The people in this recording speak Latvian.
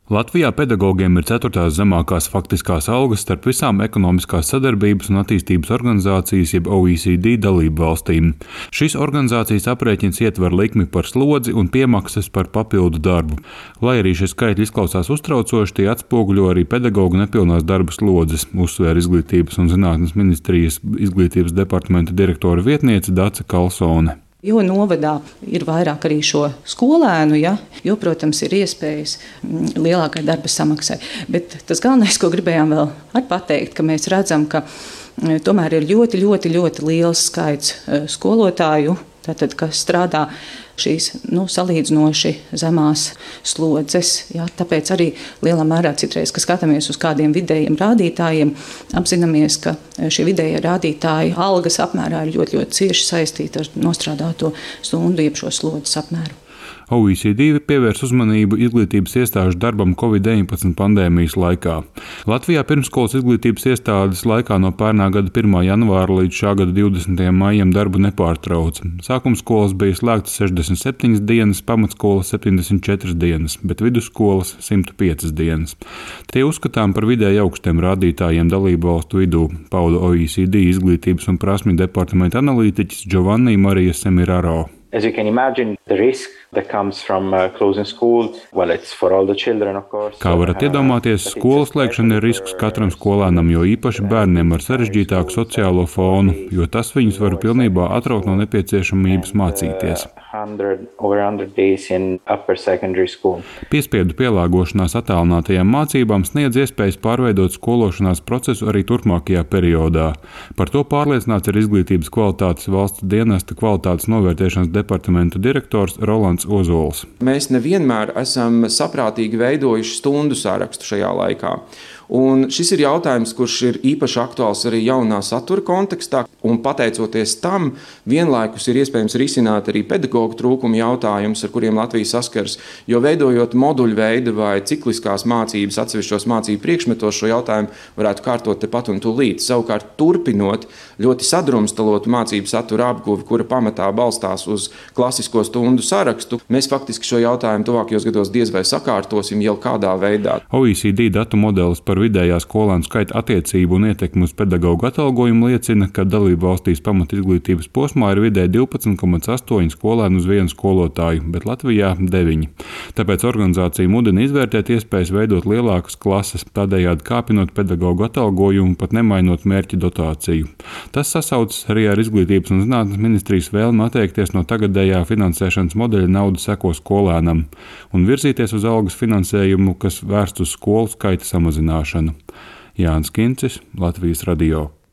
Latvijā pedagogiem ir 4. zemākās faktiskās algas starp visām ekonomiskās sadarbības un attīstības organizācijas jeb OECD dalību valstīm. Šīs organizācijas aprēķins ietver likmi par slodzi un piemaksas par papildu darbu. Lai arī šie skaitļi izklausās uztraucoši, tie atspoguļo arī pedagogu nepilnās darba slodzes, uzsvēra Izglītības un zinātnes ministrijas izglītības departamenta direktora vietniece Dace Kalsone. Jo novadā ir vairāk arī šo skolēnu, jo, protams, ir iespējas lielākai darba samaksai. Bet tas galvenais, ko gribējām vēl pateikt, ka mēs redzam, ka tomēr ir ļoti liels skaits skolotāju, tātad, kas strādā šīs salīdzinoši zemās slodzes. Tāpēc arī lielā mērā citreiz, kad skatāmies uz kādiem vidējiem rādītājiem, apzināmies, ka šie vidējie rādītāji algas apmērā ir ļoti cieši saistīti ar nostrādāto stundu jeb šo slodzes apmēru. OECD pievērs uzmanību izglītības iestāžu darbam Covid-19 pandēmijas laikā. Latvijā pirmsskolas izglītības iestādes laikā no pērnā gada 1. janvāra līdz šā gada 20. maijam darbu nepārtrauca. Sākumskolas bija slēgtas 67 dienas, pamatskolas 74 dienas, bet vidusskolas 105 dienas. Tie uzskatām par vidēji augstiem rādītājiem dalību valstu vidū, pauda OECD izglītības un prasmju departamenta analītiķis Giovanni Marija Semiraro. As you can imagine, the risk that comes from closing school, well, it's for all the children, of course. Kā varat iedomāties, skolas slēgšana ir risks katram skolēnam, jo īpaši bērniem ar sarežģītāku sociālo fonu, jo tas viņus var pilnībā atraut no nepieciešamības mācīties. Over 100 days in upper secondary school. Piespiedu pielāgošanās attālinātajām mācībām sniedz iespējas pārveidot skološanās procesu arī turpmākajā periodā. Par to pārliecināts ir Izglītības kvalitātes valsts dienesta kvalitātes novērtēšanas departamenta direktors Rolands Ozols. Mēs nevienmēr esam saprātīgi veidojuši stundu sarakstu šajā laikā. Un šis ir jautājums, kurš ir īpaši aktuāls arī jaunā satura kontekstā, un pateicoties tam, vienlaikus ir iespējams risināt arī pedagoģu trūkumu jautājumus, ar kuriem Latvija saskars, jo veidojot moduļu veidu vai cikliskās mācības, atsevišķos mācību priekšmetos, šo jautājumu varētu kārtot tepat un tūlīt. Savukārt, turpinot ļoti sadrumstalotu mācību satura apguvi, kura pamatā balstās uz klasisko stundu sarakstu, mēs faktiski šo jautājumu tuvākajos gados diez vai sakārtosim jau kādā veidā. OECD datu modelis par vidējā skolēnu skaita attiecību un ietekmi uz pedagoģu atalgojumu liecina, ka dalību valstīs pamatizglītības posmā ir vidēji 12,8 skolēnu uz vienu skolotāju, bet Latvijā 9. Tāpēc organizācija mudina izvērtēt iespējas veidot lielākas klases, tādējādi kāpinot pedagoģu atalgojumu, pat nemainot mērķa dotāciju. Tas sasaucas arī ar Izglītības un zinātnes ministrijas vēlmi atteikties no tagadējā finansēšanas modeļa naudu seko skolēnam un virzīties uz algas finansējumu, kas vērsts uz skolu skaita samazināšanu. Jānis Kincis, Latvijas radio.